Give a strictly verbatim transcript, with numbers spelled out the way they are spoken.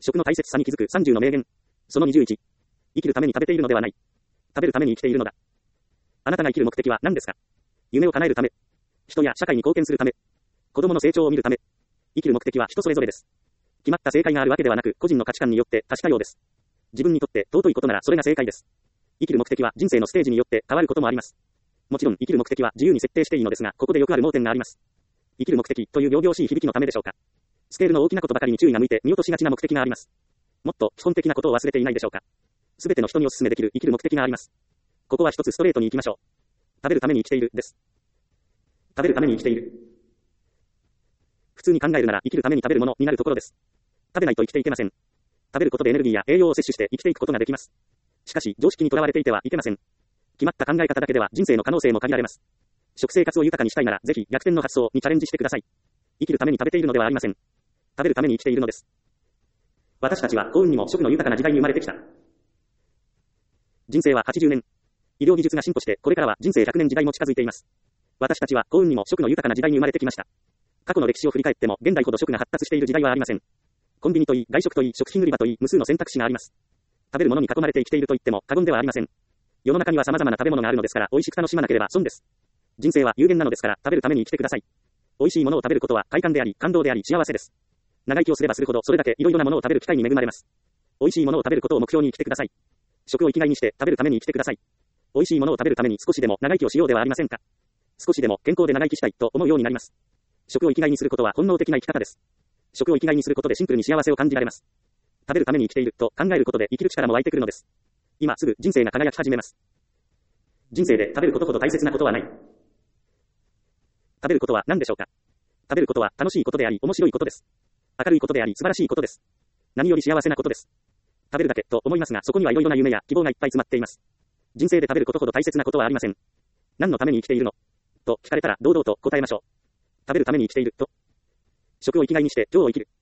食の大切さに気づくさんじゅうの名言。そのにじゅういち。生きるために食べているのではない。食べるために生きているのだ。あなたが生きる目的は何ですか？夢を叶えるため。人や社会に貢献するため。子供の成長を見るため。生きる目的は人それぞれです。決まった正解があるわけではなく、個人の価値観によって多種多様です。自分にとって尊いことならそれが正解です。生きる目的は人生のステージによって変わることもあります。もちろん生きる目的は自由に設定していいのですが、ここでよくある盲点があります。生きる目的という仰々しい響きのためでしょうか。スケールの大きなことばかりに注意が向いて見落としがちな目的があります。もっと基本的なことを忘れていないでしょうか。すべての人にお勧めできる生きる目的があります。ここは一つストレートに行きましょう。食べるために生きているです。食べるために生きている。普通に考えるなら生きるために食べるものになるところです。食べないと生きていけません。食べることでエネルギーや栄養を摂取して生きていくことができます。しかし常識にとらわれていてはいけません。決まった考え方だけでは人生の可能性も限られます。食生活を豊かにしたいならぜひ逆転の発想にチャレンジしてください。生きるために食べているのではありません。食べるために生きているのです。私たちは幸運にも食の豊かな時代に生まれてきた。人生ははちじゅうねん。医療技術が進歩してこれからは人生ひゃくねん時代も近づいています。私たちは幸運にも食の豊かな時代に生まれてきました。過去の歴史を振り返っても現代ほど食が発達している時代はありません。コンビニといい、外食といい、食品売り場といい、無数の選択肢があります。食べるものに囲まれて生きていると言っても過言ではありません。世の中には様々な食べ物があるのですから美味しく楽しまなければ損です。人生は有限なのですから食べるために生きてください。美味しいものを食べることは快感であり、感動であり、幸せです。長生きをすればするほどそれだけいろいろなものを食べる機会に恵まれます。美味しいものを食べることを目標に生きてください。食を生きがいにして食べるために生きてください。美味しいものを食べるために少しでも長生きをしようではありませんか。少しでも健康で長生きしたいと思うようになります。食を生きがいにすることは本能的な生き方です。食を生きがいにすることでシンプルに幸せを感じられます。食べるために生きていると考えることで生きる力も湧いてくるのです。今すぐ人生が輝き始めます。人生で食べることほど大切なことはない。食べることは何でしょうか。食べることは楽しいことであり、面白いことです。明るいことであり、素晴らしいことです。何より幸せなことです。食べるだけと思いますが、そこにはいろいろな夢や希望がいっぱい詰まっています。人生で食べることほど大切なことはありません。何のために生きているのと聞かれたら堂々と答えましょう。食べるために生きていると。食を生きがいにして今日を生きる。